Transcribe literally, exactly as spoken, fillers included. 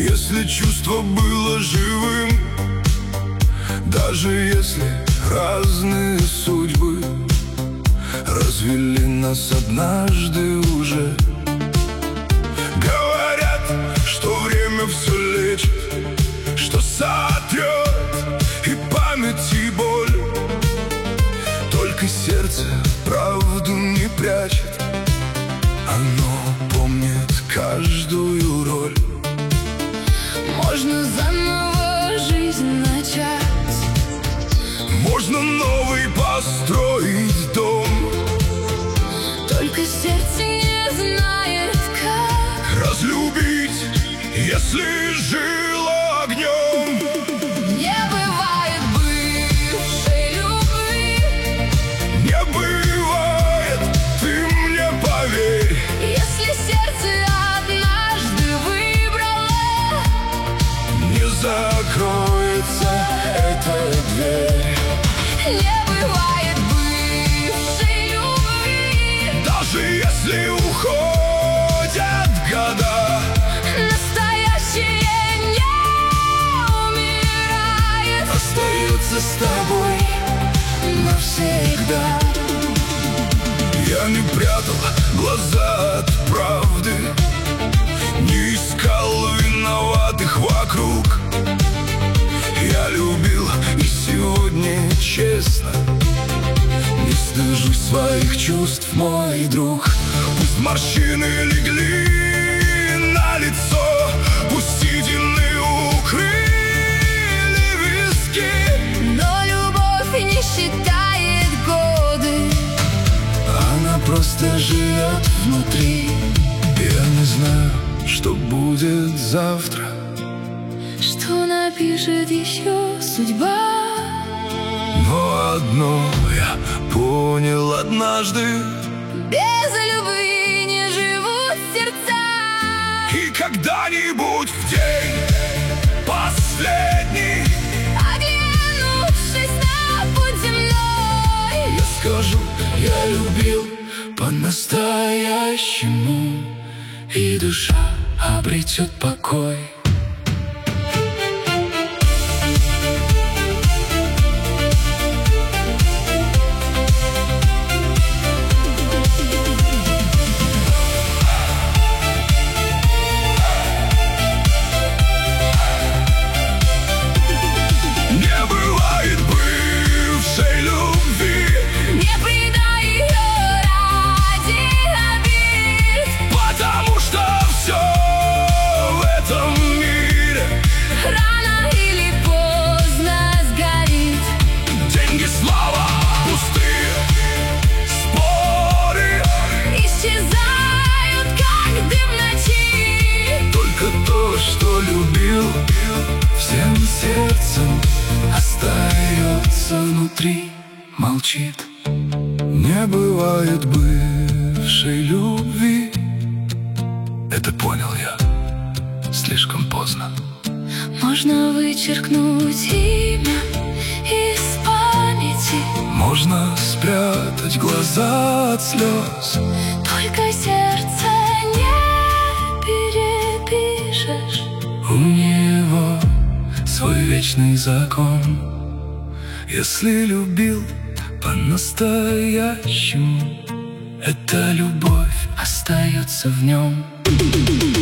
Если чувство было живым, даже если разные судьбы развели нас однажды уже. Говорят, что время все лечит, что сотрет и память, и боль. Только сердце правду не прячет, оно помнит каждую роль. Можно заново жизнь начать, можно новый построить дом. только сердце не знает, как разлюбить, если жило огнем. не бывает бывшей любви, Не бывает, ты мне поверь. если сердце однажды выбрало, Не закроется эта дверь. не бывает бывшей любви, Даже если уходят года, настоящее не умирает, остается с тобой навсегда. Я не прятал глаза от правды, не искал виноватых вокруг. Я любил и сегодня честно, не стыжусь своих чувств, мой друг. Пусть морщины легли на лицо, пусть седины укрыли виски, Но любовь не считает годы, она просто живет внутри. Я не знаю, что будет завтра, что напишет еще судьба. но одно я понял однажды: Без любви не живут сердца. и когда-нибудь в день последний, Оглянувшись на путь земной, я скажу, я любил по-настоящему, и душа обретет покой. Не бывает бывшей любви, не предай ее ради обид, потому что все в этом мире рано или поздно сгорит. деньги, слава, пустые споры, Исчезают, как дым в ночи. только то, что любил всем сердцем, остается внутри, молчит. Не бывает бывшей любви, это понял я слишком поздно. Можно вычеркнуть имя из памяти, Можно спрятать глаза от слез, только сердце не перепишешь. у него свой вечный закон. Если любил по-настоящему, эта любовь остается в нем.